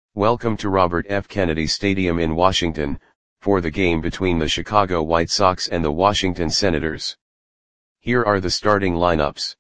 Welcome to Robert F. Kennedy Stadium in Washington, for the game between the Chicago White Sox and the Washington Senators. Here are the starting lineups.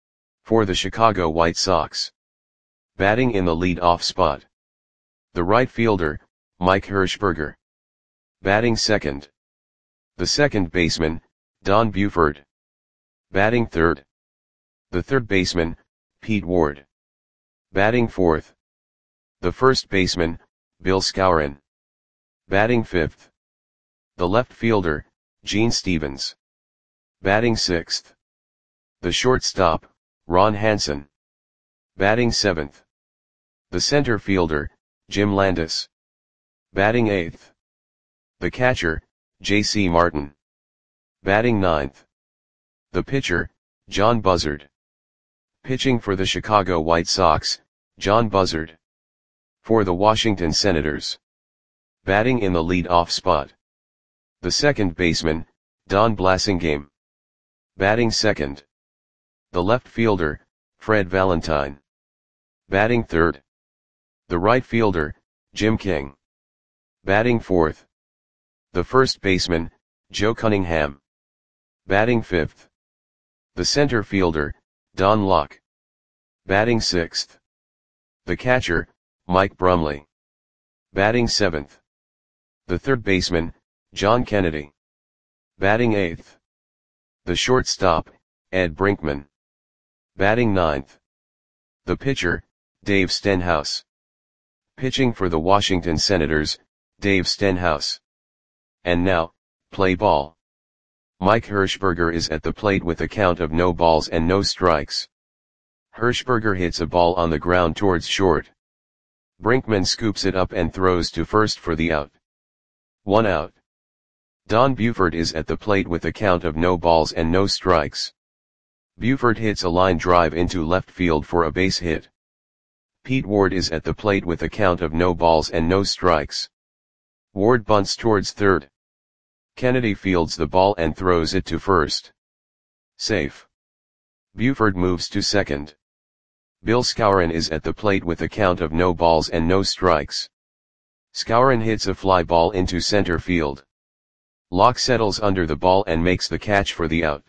For the Chicago White Sox. Batting in the lead-off spot. The right fielder, Mike Hershberger. Batting second. The second baseman, Don Buford. Batting third. The third baseman, Pete Ward. Batting fourth. The first baseman, Bill Skowron. Batting fifth. The left fielder, Gene Stevens. Batting sixth. The shortstop, Ron Hansen. Batting seventh. The center fielder, Jim Landis. Batting eighth. The catcher, J.C. Martin. Batting ninth. The pitcher, John Buzzard. Pitching for the Chicago White Sox, John Buzzard. For the Washington Senators. Batting in the lead-off spot. The second baseman, Don Blasingame. Batting second. The left fielder, Fred Valentine. Batting third. The right fielder, Jim King. Batting fourth. The first baseman, Joe Cunningham. Batting fifth. The center fielder, Don Locke. Batting sixth. The catcher, Mike Brumley. Batting seventh. The third baseman, John Kennedy. Batting eighth. The shortstop, Ed Brinkman. Batting ninth. The pitcher, Dave Stenhouse. Pitching for the Washington Senators, Dave Stenhouse. And now, play ball. Mike Hershberger is at the plate with a count of no balls and no strikes. Hershberger hits a ball on the ground towards short. Brinkman scoops it up and throws to first for the out. 1 out. Don Buford is at the plate with a count of no balls and no strikes. Buford hits a line drive into left field for a base hit. Pete Ward is at the plate with a count of no balls and no strikes. Ward bunts towards third. Kennedy fields the ball and throws it to first. Safe. Buford moves to second. Bill Skowron is at the plate with a count of no balls and no strikes. Skowron hits a fly ball into center field. Locke settles under the ball and makes the catch for the out.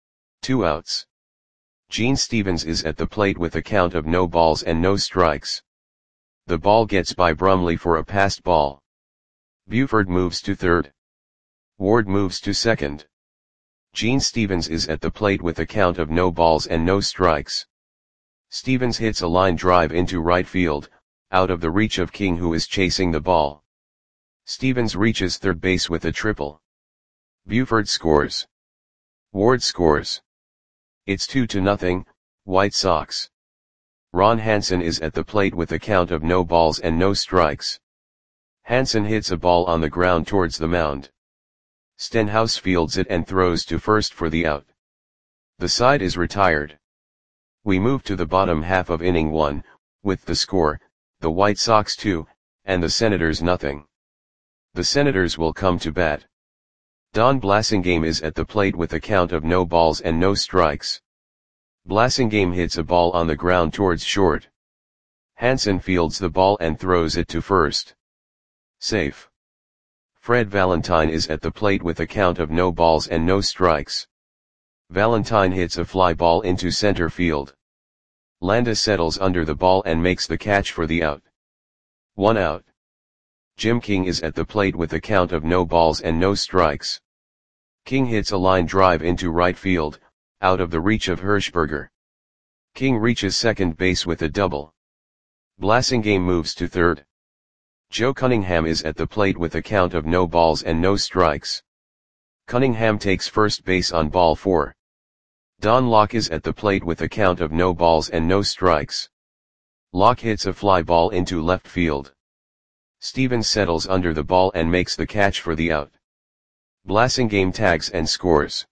2 outs. Gene Stevens is at the plate with a count of no balls and no strikes. The ball gets by Brumley for a passed ball. Buford moves to third. Ward moves to second. Gene Stevens is at the plate with a count of no balls and no strikes. Stevens hits a line drive into right field, out of the reach of King, who is chasing the ball. Stevens reaches third base with a triple. Buford scores. Ward scores. It's 2-0, White Sox. Ron Hansen is at the plate with a count of no balls and no strikes. Hansen hits a ball on the ground towards the mound. Stenhouse fields it and throws to first for the out. The side is retired. We move to the bottom half of inning 1, with the score, the White Sox 2, and the Senators nothing. The Senators will come to bat. Don Blasingame is at the plate with a count of no balls and no strikes. Blasingame hits a ball on the ground towards short. Hansen fields the ball and throws it to first. Safe. Fred Valentine is at the plate with a count of no balls and no strikes. Valentine hits a fly ball into center field. Landis settles under the ball and makes the catch for the out. 1 out. Jim King is at the plate with a count of no balls and no strikes. King hits a line drive into right field, out of the reach of Hershberger. King reaches second base with a double. Blasingame moves to third. Joe Cunningham is at the plate with a count of no balls and no strikes. Cunningham takes first base on ball 4. Don Locke is at the plate with a count of no balls and no strikes. Locke hits a fly ball into left field. Stevens settles under the ball and makes the catch for the out. Blasingame tags and scores.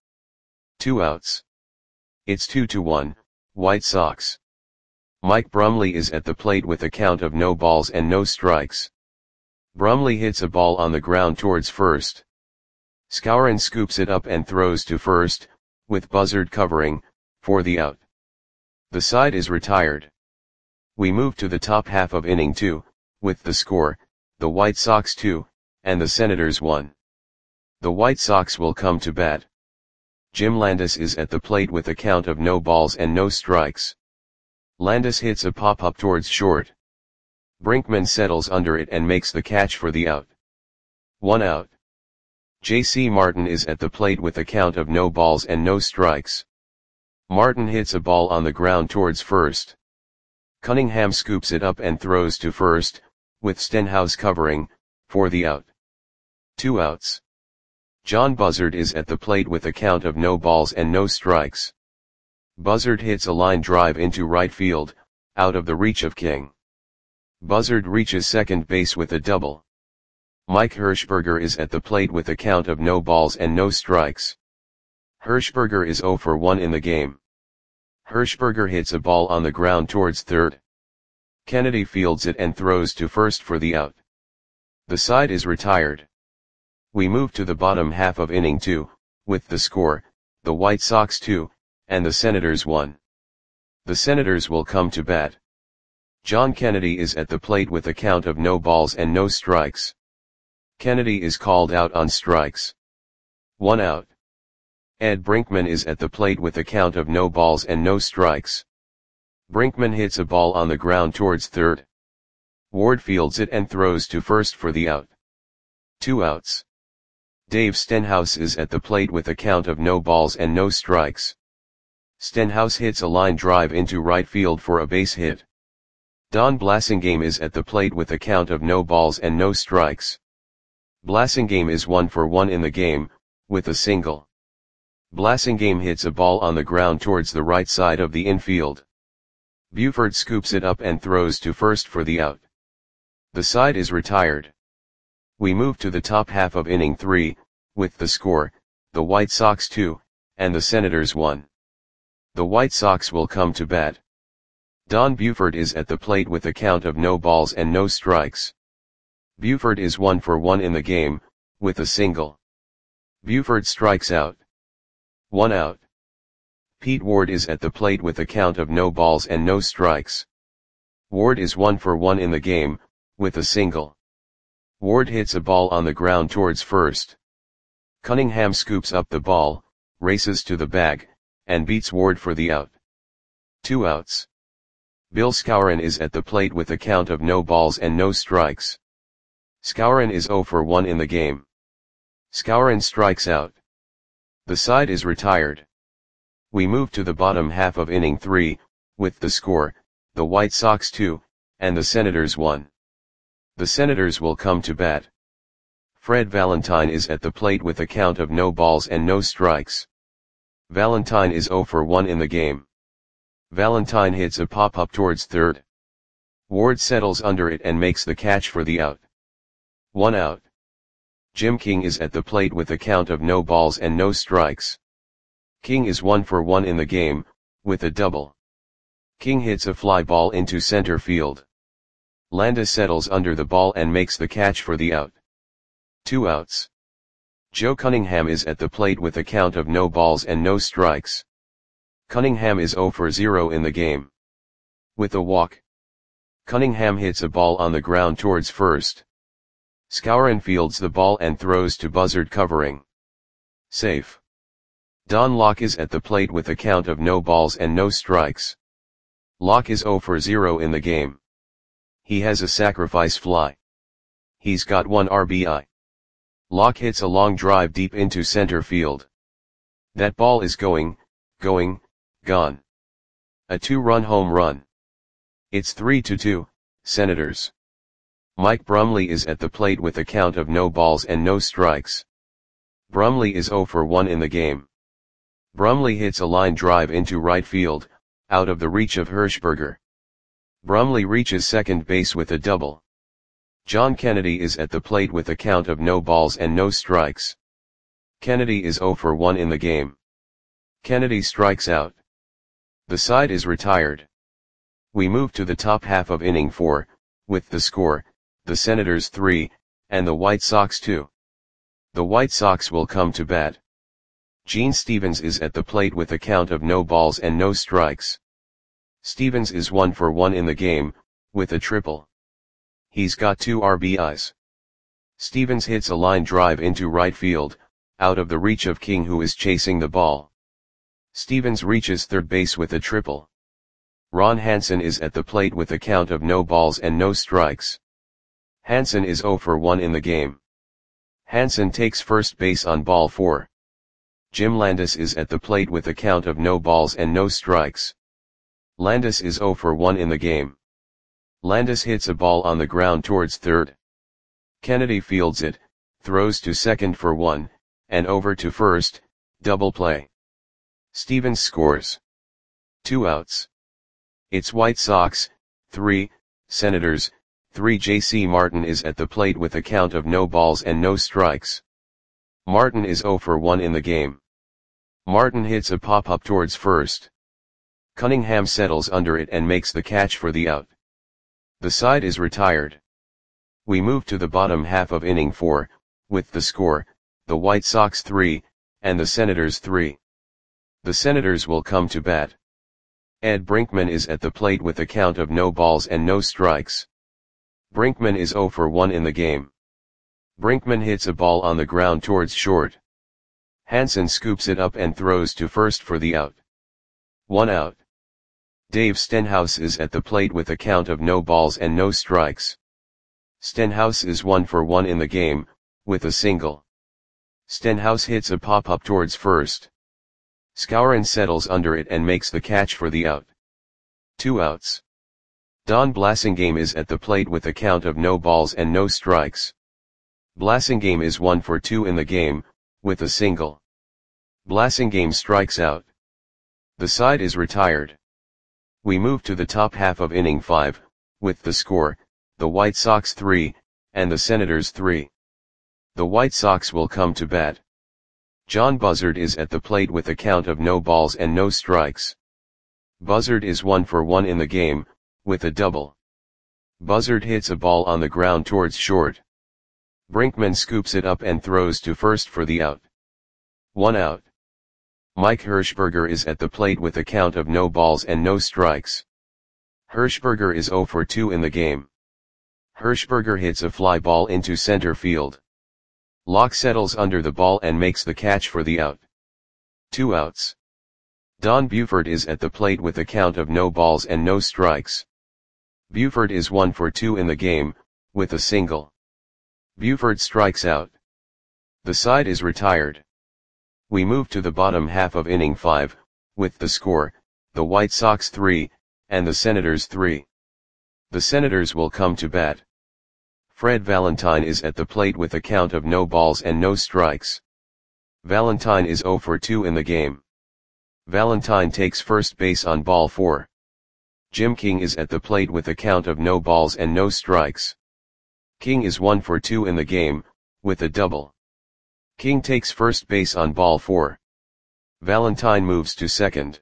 2 outs. It's 2-1, White Sox. Mike Brumley is at the plate with a count of no balls and no strikes. Brumley hits a ball on the ground towards first. Skowron scoops it up and throws to first, with Buzzard covering, for the out. The side is retired. We move to the top half of inning 2, with the score, the White Sox 2, and the Senators 1. The White Sox will come to bat. Jim Landis is at the plate with a count of no balls and no strikes. Landis hits a pop-up towards short. Brinkman settles under it and makes the catch for the out. 1 out. J.C. Martin is at the plate with a count of no balls and no strikes. Martin hits a ball on the ground towards first. Cunningham scoops it up and throws to first, with Stenhouse covering, for the out. 2 outs. John Buzzard is at the plate with a count of no balls and no strikes. Buzzard hits a line drive into right field, out of the reach of King. Buzzard reaches second base with a double. Mike Hirschberger is at the plate with a count of no balls and no strikes. Hirschberger is 0 for 1 in the game. Hirschberger hits a ball on the ground towards third. Kennedy fields it and throws to first for the out. The side is retired. We move to the bottom half of inning 2, with the score, the White Sox 2, and the Senators 1. The Senators will come to bat. John Kennedy is at the plate with a count of no balls and no strikes. Kennedy is called out on strikes. 1 out. Ed Brinkman is at the plate with a count of no balls and no strikes. Brinkman hits a ball on the ground towards third. Ward fields it and throws to first for the out. 2 outs. Dave Stenhouse is at the plate with a count of no balls and no strikes. Stenhouse hits a line drive into right field for a base hit. Don Blasingame is at the plate with a count of no balls and no strikes. Blasingame is 1 for 1 in the game, with a single. Blasingame hits a ball on the ground towards the right side of the infield. Buford scoops it up and throws to first for the out. The side is retired. We move to the top half of inning 3, with the score, the White Sox 2, and the Senators 1. The White Sox will come to bat. Don Buford is at the plate with a count of no balls and no strikes. Buford is 1 for 1 in the game, with a single. Buford strikes out. 1 out. Pete Ward is at the plate with a count of no balls and no strikes. Ward is 1 for 1 in the game, with a single. Ward hits a ball on the ground towards first. Cunningham scoops up the ball, races to the bag, and beats Ward for the out. 2 outs. Bill Skowron is at the plate with a count of no balls and no strikes. Skowron is 0 for 1 in the game. Skowron strikes out. The side is retired. We move to the bottom half of inning 3, with the score, the White Sox 2, and the Senators 1. The Senators will come to bat. Fred Valentine is at the plate with a count of no balls and no strikes. Valentine is 0 for 1 in the game. Valentine hits a pop-up towards third. Ward settles under it and makes the catch for the out. 1 out. Jim King is at the plate with a count of no balls and no strikes. King is 1 for 1 in the game, with a double. King hits a fly ball into center field. Landis settles under the ball and makes the catch for the out. 2 outs. Joe Cunningham is at the plate with a count of no balls and no strikes. Cunningham is 0 for 0 in the game. With a walk. Cunningham hits a ball on the ground towards first. Skowron fields the ball and throws to Buzzard covering. Safe. Don Locke is at the plate with a count of no balls and no strikes. Locke is 0 for 0 in the game. He has a sacrifice fly. He's got 1 RBI. Locke hits a long drive deep into center field. That ball is going, gone. A 2-run home run. It's 3-2, Senators. Mike Brumley is at the plate with a count of no balls and no strikes. Brumley is 0 for 1 in the game. Brumley hits a line drive into right field, out of the reach of Hirschberger. Brumley reaches second base with a double. John Kennedy is at the plate with a count of no balls and no strikes. Kennedy is 0 for 1 in the game. Kennedy strikes out. The side is retired. We move to the top half of inning 4, with the score, the Senators 3, and the White Sox 2. The White Sox will come to bat. Gene Stevens is at the plate with a count of no balls and no strikes. Stevens is 1 for 1 in the game, with a triple. He's got 2 RBIs. Stevens hits a line drive into right field, out of the reach of King, who is chasing the ball. Stevens reaches third base with a triple. Ron Hansen is at the plate with a count of no balls and no strikes. Hansen is 0 for 1 in the game. Hansen takes first base on ball 4. Jim Landis is at the plate with a count of no balls and no strikes. Landis is 0 for 1 in the game. Landis hits a ball on the ground towards third. Kennedy fields it, throws to second for 1, and over to first, double play. Stevens scores. 2 outs. It's White Sox, 3, Senators, 3. J.C. Martin is at the plate with a count of no balls and no strikes. Martin is 0 for 1 in the game. Martin hits a pop-up towards first. Cunningham settles under it and makes the catch for the out. The side is retired. We move to the bottom half of inning 4, with the score, the White Sox 3, and the Senators 3. The Senators will come to bat. Ed Brinkman is at the plate with a count of no balls and no strikes. Brinkman is 0 for 1 in the game. Brinkman hits a ball on the ground towards short. Hansen scoops it up and throws to first for the out. 1 out. Dave Stenhouse is at the plate with a count of no balls and no strikes. Stenhouse is 1 for 1 in the game, with a single. Stenhouse hits a pop-up towards first. Skowron settles under it and makes the catch for the out. 2 outs. Don Blasingame is at the plate with a count of no balls and no strikes. Blasingame is 1 for 2 in the game, with a single. Blasingame strikes out. The side is retired. We move to the top half of inning 5, with the score, the White Sox 3, and the Senators 3. The White Sox will come to bat. John Buzzard is at the plate with a count of no balls and no strikes. Buzzard is 1 for 1 in the game, with a double. Buzzard hits a ball on the ground towards short. Brinkman scoops it up and throws to first for the out. 1 out. Mike Hirschberger is at the plate with a count of no balls and no strikes. Hirschberger is 0 for 2 in the game. Hirschberger hits a fly ball into center field. Locke settles under the ball and makes the catch for the out. 2 outs. Don Buford is at the plate with a count of no balls and no strikes. Buford is 1 for 2 in the game, with a single. Buford strikes out. The side is retired. We move to the bottom half of inning 5, with the score, the White Sox 3, and the Senators 3. The Senators will come to bat. Fred Valentine is at the plate with a count of no balls and no strikes. Valentine is 0 for 2 in the game. Valentine takes first base on ball 4. Jim King is at the plate with a count of no balls and no strikes. King is 1 for 2 in the game, with a double. King takes first base on ball 4. Valentine moves to second.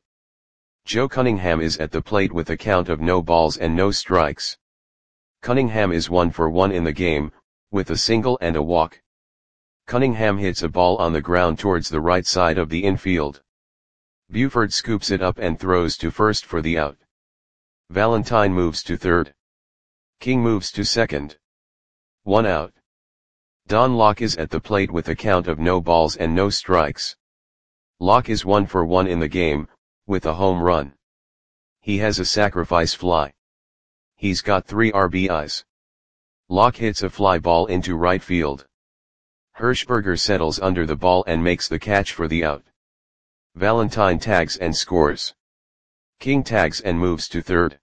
Joe Cunningham is at the plate with a count of no balls and no strikes. Cunningham is 1 for 1 in the game, with a single and a walk. Cunningham hits a ball on the ground towards the right side of the infield. Buford scoops it up and throws to first for the out. Valentine moves to third. King moves to second. 1 out. Don Locke is at the plate with a count of no balls and no strikes. Locke is 1 for 1 in the game, with a home run. He has a sacrifice fly. He's got 3 RBIs. Locke hits a fly ball into right field. Hirschberger settles under the ball and makes the catch for the out. Valentine tags and scores. King tags and moves to third.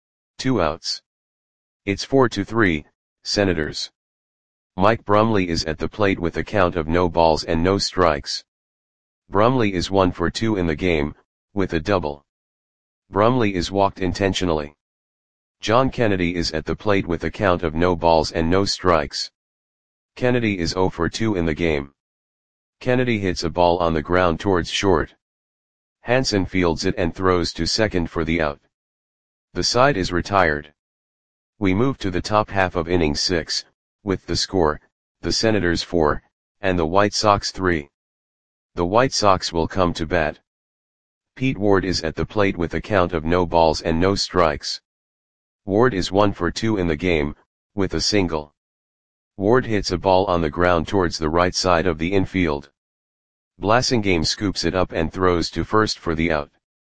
2 outs. It's 4-3, Senators. Mike Brumley is at the plate with a count of no balls and no strikes. Brumley is 1 for 2 in the game, with a double. Brumley is walked intentionally. John Kennedy is at the plate with a count of no balls and no strikes. Kennedy is 0 for 2 in the game. Kennedy hits a ball on the ground towards short. Hansen fields it and throws to second for the out. The side is retired. We move to the top half of inning 6, with the score, the Senators 4, and the White Sox 3. The White Sox will come to bat. Pete Ward is at the plate with a count of no balls and no strikes. Ward is 1 for 2 in the game, with a single. Ward hits a ball on the ground towards the right side of the infield. Blasingame scoops it up and throws to first for the out.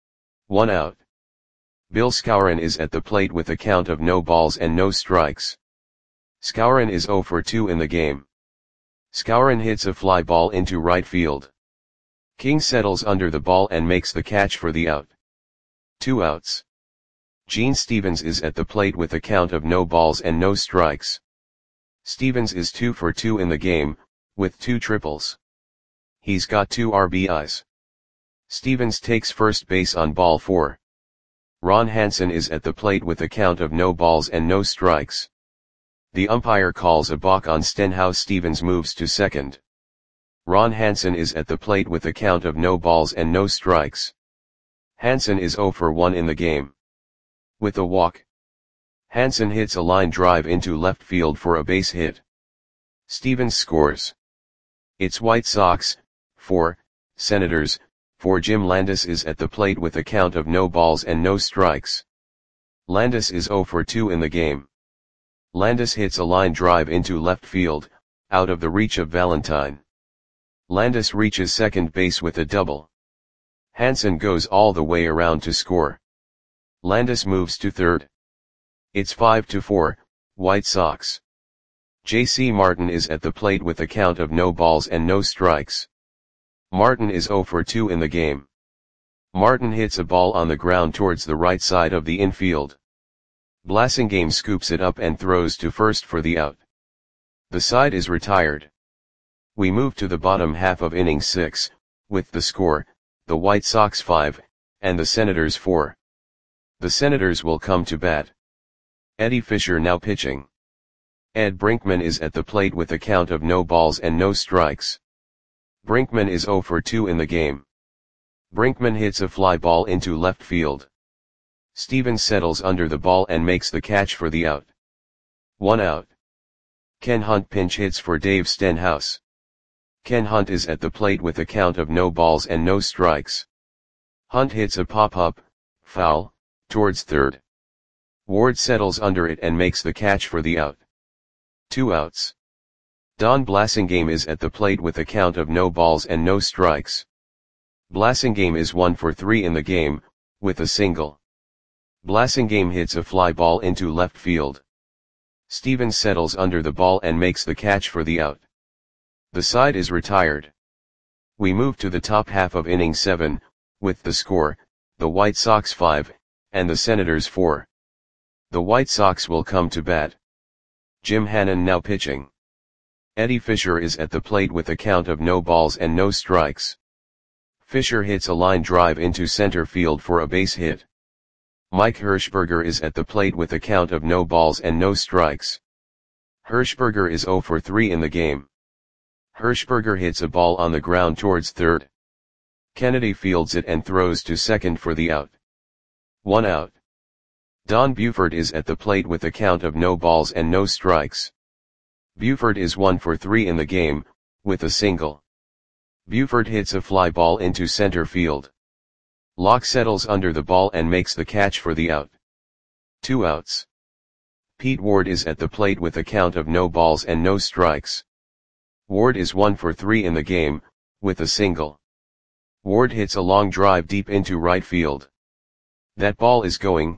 1 out. Bill Skowron is at the plate with a count of no balls and no strikes. Skowron is 0 for 2 in the game. Skowron hits a fly ball into right field. King settles under the ball and makes the catch for the out. 2 outs. Gene Stevens is at the plate with a count of no balls and no strikes. Stevens is 2 for 2 in the game, with 2 triples. He's got 2 RBIs. Stevens takes first base on ball 4. Ron Hansen is at the plate with a count of no balls and no strikes. The umpire calls a balk on Stenhouse. Stevens moves to second. Ron Hansen is at the plate with a count of no balls and no strikes. Hansen is 0 for 1 in the game. With a walk, Hansen hits a line drive into left field for a base hit. Stevens scores. It's White Sox 4, Senators 4. Jim Landis is at the plate with a count of no balls and no strikes. Landis is 0 for 2 in the game. Landis hits a line drive into left field, out of the reach of Valentine. Landis reaches second base with a double. Hansen goes all the way around to score. Landis moves to third. It's 5-4, White Sox. J.C. Martin is at the plate with a count of no balls and no strikes. Martin is 0 for 2 in the game. Martin hits a ball on the ground towards the right side of the infield. Blasingame scoops it up and throws to first for the out. The side is retired. We move to the bottom half of inning 6, with the score, the White Sox 5, and the Senators 4. The Senators will come to bat. Eddie Fisher now pitching. Ed Brinkman is at the plate with a count of no balls and no strikes. Brinkman is 0 for 2 in the game. Brinkman hits a fly ball into left field. Stevens settles under the ball and makes the catch for the out. 1 out. Ken Hunt pinch hits for Dave Stenhouse. Ken Hunt is at the plate with a count of no balls and no strikes. Hunt hits a pop-up, foul, towards third. Ward settles under it and makes the catch for the out. 2 outs. Don Blasingame is at the plate with a count of no balls and no strikes. Blasingame is 1 for 3 in the game, with a single. Blasingame hits a fly ball into left field. Stevens settles under the ball and makes the catch for the out. The side is retired. We move to the top half of inning 7, with the score, the White Sox 5, and the Senators 4. The White Sox will come to bat. Jim Hannon now pitching. Eddie Fisher is at the plate with a count of no balls and no strikes. Fisher hits a line drive into center field for a base hit. Mike Hirschberger is at the plate with a count of no balls and no strikes. Hirschberger is 0 for 3 in the game. Hirschberger hits a ball on the ground towards third. Kennedy fields it and throws to second for the out. 1 out. Don Buford is at the plate with a count of no balls and no strikes. Buford is 1 for 3 in the game, with a single. Buford hits a fly ball into center field. Locke settles under the ball and makes the catch for the out. 2 outs. Pete Ward is at the plate with a count of no balls and no strikes. Ward is 1 for 3 in the game, with a single. Ward hits a long drive deep into right field. That ball is gone.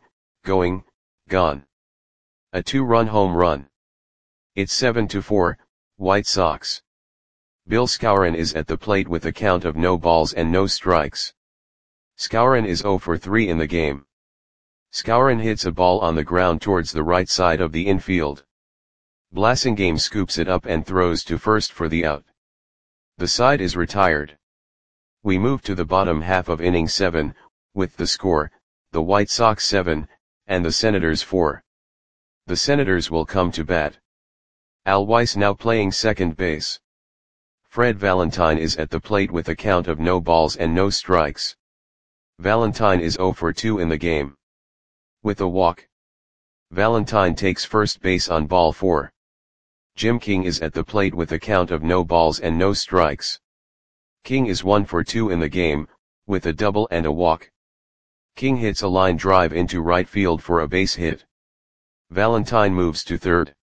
A 2-run home run. It's 7-4, White Sox. Bill Skowron is at the plate with a count of no balls and no strikes. Skowron is 0 for 3 in the game. Skowron hits a ball on the ground towards the right side of the infield. Blasingame scoops it up and throws to first for the out. The side is retired. We move to the bottom half of inning 7, with the score, the White Sox 7, and the Senators 4. The Senators will come to bat. Al Weiss now playing second base. Fred Valentine is at the plate with a count of no balls and no strikes. Valentine is 0 for 2 in the game. With a walk, Valentine takes first base on ball 4. Jim King is at the plate with a count of no balls and no strikes. King is 1 for 2 in the game, with a double and a walk. King hits a line drive into right field for a base hit. Valentine moves to third.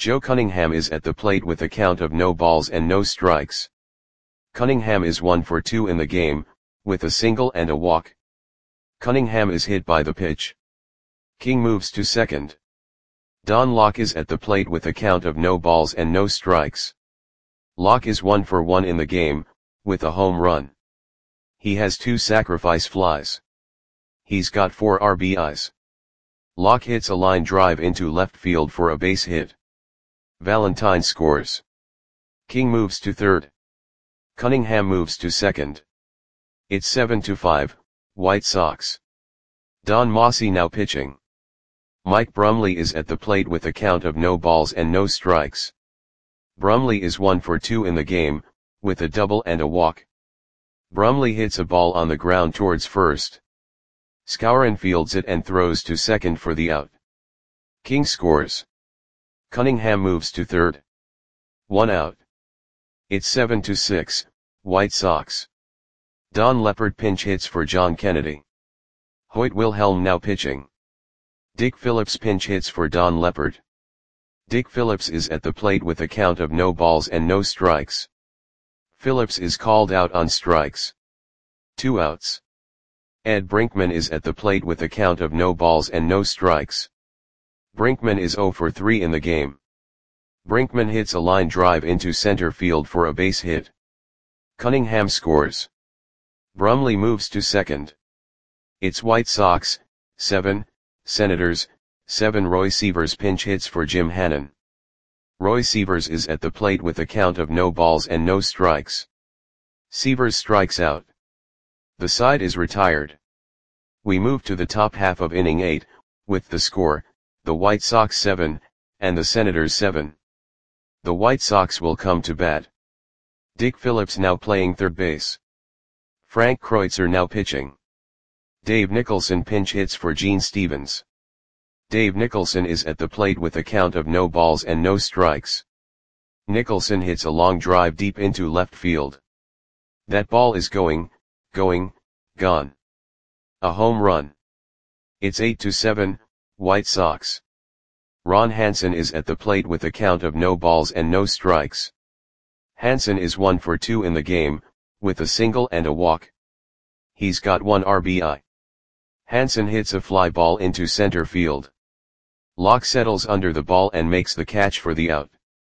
Joe Cunningham is at the plate with a count of no balls and no strikes. Cunningham is 1 for 2 in the game, with a single and a walk. Cunningham is hit by the pitch. King moves to second. Don Locke is at the plate with a count of no balls and no strikes. Locke is 1 for 1 in the game, with a home run. He has 2 sacrifice flies. He's got 4 RBIs. Locke hits a line drive into left field for a base hit. Valentine scores. King moves to third. Cunningham moves to second. It's 7-5, White Sox. Don Mossi now pitching. Mike Brumley is at the plate with a count of no balls and no strikes. Brumley is 1 for 2 in the game, with a double and a walk. Brumley hits a ball on the ground towards first. Skowron fields it and throws to second for the out. King scores. Cunningham moves to third. 1 out. It's 7-6, White Sox. Don Leppard pinch hits for John Kennedy. Hoyt Wilhelm now pitching. Dick Phillips pinch hits for Don Leppard. Dick Phillips is at the plate with a count of no balls and no strikes. Phillips is called out on strikes. 2 outs. Ed Brinkman is at the plate with a count of no balls and no strikes. Brinkman is 0 for 3 in the game. Brinkman hits a line drive into center field for a base hit. Cunningham scores. Brumley moves to second. It's White Sox, 7, Senators, 7. Roy Sievers pinch hits for Jim Hannon. Roy Sievers is at the plate with a count of no balls and no strikes. Sievers strikes out. The side is retired. We move to the top half of inning 8, with the score, the White Sox 7, and the Senators 7. The White Sox will come to bat. Dick Phillips now playing third base. Frank Kreutzer now pitching. Dave Nicholson pinch hits for Gene Stevens. Dave Nicholson is at the plate with a count of no balls and no strikes. Nicholson hits a long drive deep into left field. That ball is gone. A home run. It's 8-7, White Sox. Ron Hansen is at the plate with a count of no balls and no strikes. Hansen is 1 for 2 in the game, with a single and a walk. He's got 1 RBI. Hansen hits a fly ball into center field. Locke settles under the ball and makes the catch for the out.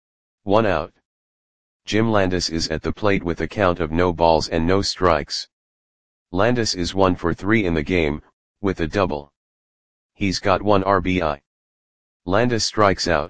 1 out. Jim Landis is at the plate with a count of no balls and no strikes. Landis is 1 for 3 in the game, with a double. He's got 1 RBI. Landis strikes out.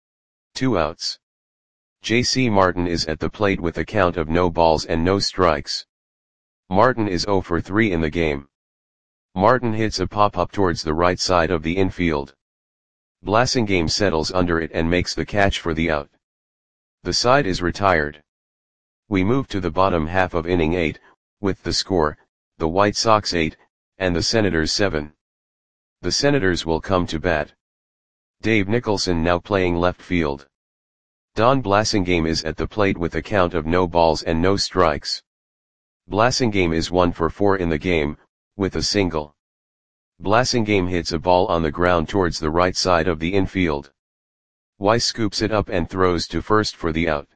2 outs. J.C. Martin is at the plate with a count of no balls and no strikes. Martin is 0 for 3 in the game. Martin hits a pop-up towards the right side of the infield. Blasingame settles under it and makes the catch for the out. The side is retired. We move to the bottom half of inning 8, with the score, the White Sox 8, and the Senators 7. The Senators will come to bat. Dave Nicholson now playing left field. Don Blasingame is at the plate with a count of no balls and no strikes. Blasingame is 1 for 4 in the game, with a single. Blasingame hits a ball on the ground towards the right side of the infield. Weiss scoops it up and throws to first for the out.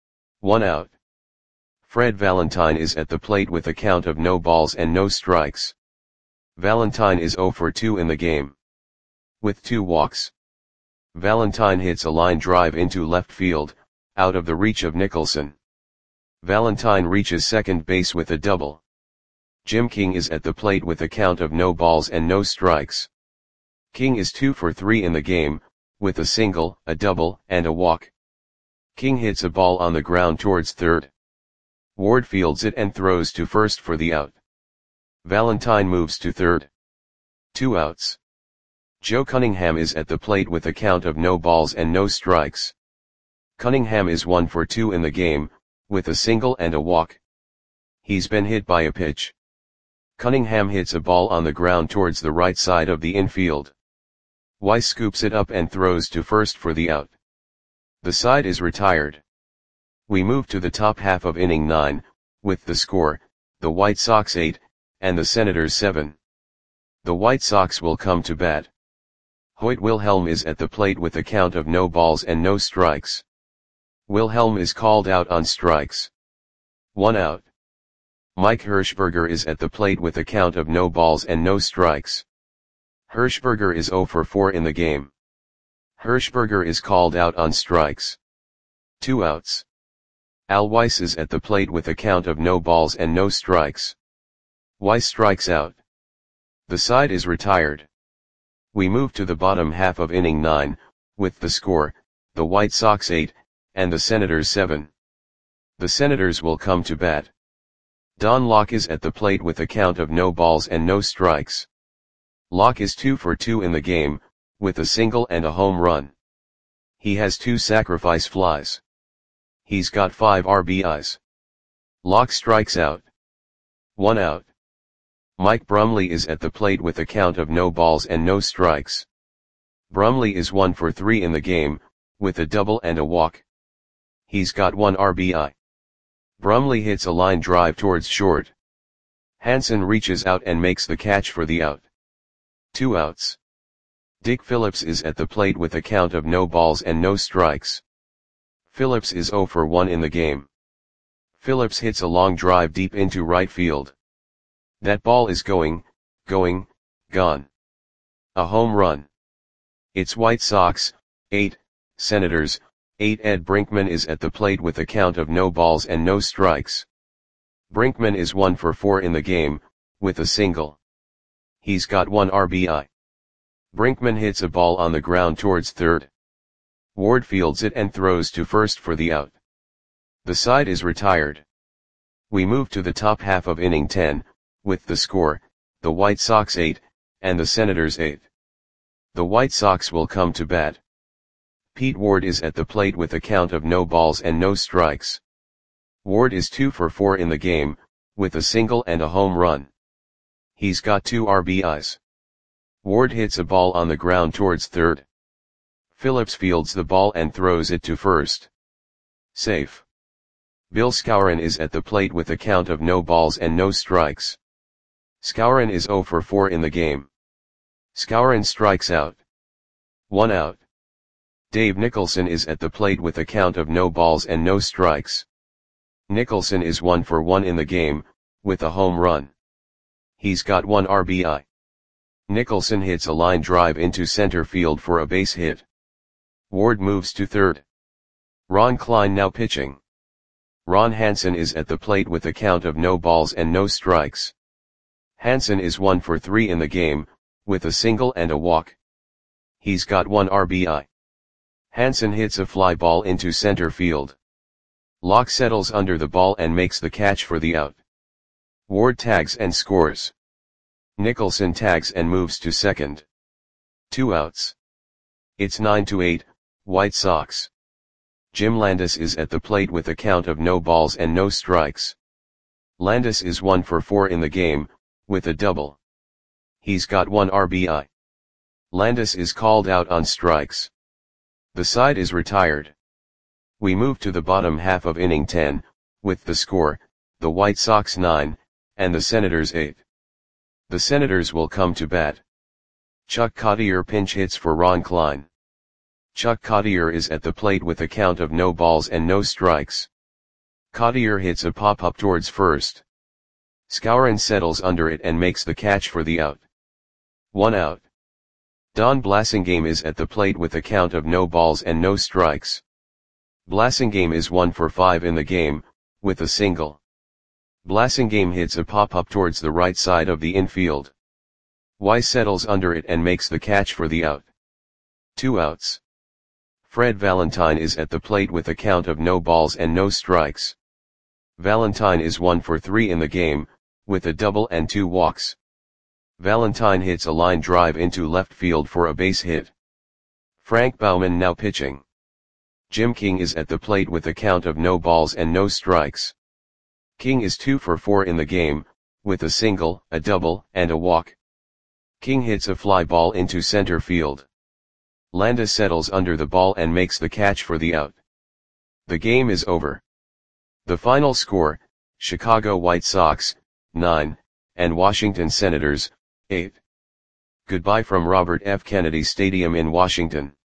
1 out. Fred Valentine is at the plate with a count of no balls and no strikes. Valentine is 0 for 2 in the game. With 2 walks. Valentine hits a line drive into left field, out of the reach of Nicholson. Valentine reaches second base with a double. Jim King is at the plate with a count of no balls and no strikes. King is 2 for 3 in the game, with a single, a double, and a walk. King hits a ball on the ground towards third. Ward fields it and throws to first for the out. Valentine moves to third. 2 outs. Joe Cunningham is at the plate with a count of no balls and no strikes. Cunningham is 1 for 2 in the game, with a single and a walk. He's been hit by a pitch. Cunningham hits a ball on the ground towards the right side of the infield. Weiss scoops it up and throws to first for the out. The side is retired. We move to the top half of inning 9, with the score, the White Sox 8, and the Senators 7. The White Sox will come to bat. Hoyt Wilhelm is at the plate with a count of no balls and no strikes. Wilhelm is called out on strikes. 1 out. Mike Hirschberger is at the plate with a count of no balls and no strikes. Hirschberger is 0 for 4 in the game. Hirschberger is called out on strikes. 2 outs. Al Weiss is at the plate with a count of no balls and no strikes. Weiss strikes out. The side is retired. We move to the bottom half of inning 9, with the score, the White Sox 8, and the Senators 7. The Senators will come to bat. Don Locke is at the plate with a count of no balls and no strikes. Locke is 2 for 2 in the game, with a single and a home run. He has 2 sacrifice flies. He's got 5 RBIs. Locke strikes out. 1 out. Mike Brumley is at the plate with a count of no balls and no strikes. Brumley is 1 for 3 in the game, with a double and a walk. He's got 1 RBI. Brumley hits a line drive towards short. Hansen reaches out and makes the catch for the out. 2 outs. Dick Phillips is at the plate with a count of no balls and no strikes. Phillips is 0 for 1 in the game. Phillips hits a long drive deep into right field. That ball is gone. A home run. It's White Sox, 8, Senators, 8. Ed Brinkman is at the plate with a count of no balls and no strikes. Brinkman is 1 for 4 in the game, with a single. He's got 1 RBI. Brinkman hits a ball on the ground towards third. Ward fields it and throws to first for the out. The side is retired. We move to the top half of inning 10, with the score, the White Sox 8, and the Senators 8. The White Sox will come to bat. Pete Ward is at the plate with a count of no balls and no strikes. Ward is 2 for 4 in the game, with a single and a home run. He's got 2 RBIs. Ward hits a ball on the ground towards third. Phillips fields the ball and throws it to first. Safe. Bill Skowron is at the plate with a count of no balls and no strikes. Skowron is 0 for 4 in the game. Skowron strikes out. 1 out. Dave Nicholson is at the plate with a count of no balls and no strikes. Nicholson is 1 for 1 in the game, with a home run. He's got 1 RBI. Nicholson hits a line drive into center field for a base hit. Ward moves to third. Ron Klein now pitching. Ron Hansen is at the plate with a count of no balls and no strikes. Hansen is 1 for 3 in the game, with a single and a walk. He's got 1 RBI. Hansen hits a fly ball into center field. Locke settles under the ball and makes the catch for the out. Ward tags and scores. Nicholson tags and moves to second. 2 outs. It's 9-8, White Sox. Jim Landis is at the plate with a count of no balls and no strikes. Landis is 1 for 4 in the game, with a double. He's got 1 RBI. Landis is called out on strikes. The side is retired. We move to the bottom half of inning 10, with the score, the White Sox 9, and the Senators 8. The Senators will come to bat. Chuck Cottier pinch hits for Ron Klein. Chuck Cottier is at the plate with a count of no balls and no strikes. Cottier hits a pop-up towards first. Skowron settles under it and makes the catch for the out. 1 out. Don Blasingame is at the plate with a count of no balls and no strikes. Blasingame is 1 for 5 in the game, with a single. Blasingame hits a pop-up towards the right side of the infield. Weiss settles under it and makes the catch for the out. 2 outs. Fred Valentine is at the plate with a count of no balls and no strikes. Valentine is 1 for 3 in the game, with a double and 2 walks. Valentine hits a line drive into left field for a base hit. Frank Baumann now pitching. Jim King is at the plate with a count of no balls and no strikes. King is 2 for 4 in the game, with a single, a double, and a walk. King hits a fly ball into center field. Landis settles under the ball and makes the catch for the out. The game is over. The final score, Chicago White Sox, 9, and Washington Senators, 8. Goodbye from Robert F. Kennedy Stadium in Washington.